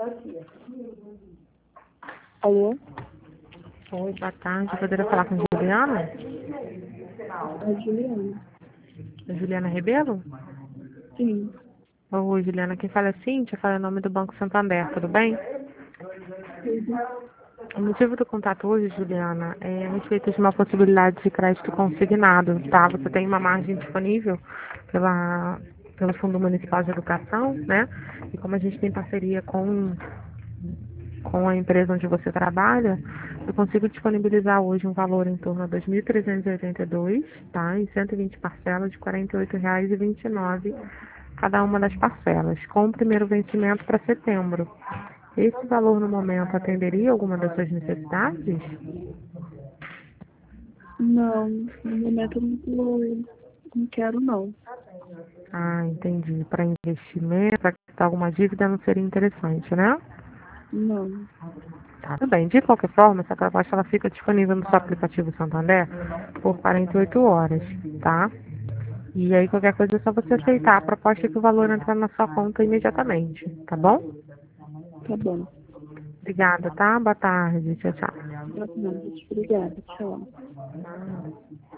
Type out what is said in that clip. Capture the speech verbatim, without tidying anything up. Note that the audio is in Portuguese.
Alô? Oi, boa tarde. Eu poderia falar com a Juliana? É Juliana. A Juliana Rebelo? Sim. Oi, Juliana. Quem fala é Cíntia, fala em nome do Banco Santander, tudo bem? Tudo. O motivo do contato hoje, Juliana, é a respeito de uma possibilidade de crédito consignado, tá? Você tem uma margem disponível pela, pelo Fundo Municipal de Educação, né? E como a gente tem parceria com, com a empresa onde você trabalha, eu consigo disponibilizar hoje um valor em torno de dois mil trezentos e oitenta e dois, tá? Em cento e vinte parcelas de quarenta e oito reais e vinte e nove cada uma das parcelas, com o primeiro vencimento para setembro. Esse valor no momento atenderia alguma das suas necessidades? Não, no momento eu não, tô- não quero não. Ah, entendi. Para investimento, para quitar alguma dívida não seria interessante, né? Não. Tá, tudo bem. De qualquer forma, essa proposta ela fica disponível no seu aplicativo Santander por quarenta e oito horas, tá? E aí qualquer coisa é só você aceitar a proposta que o valor entra na sua conta imediatamente, tá bom? Tá bom. Obrigada, tá? Boa tarde. Tchau, tchau. Tá bom. Obrigada. Tchau.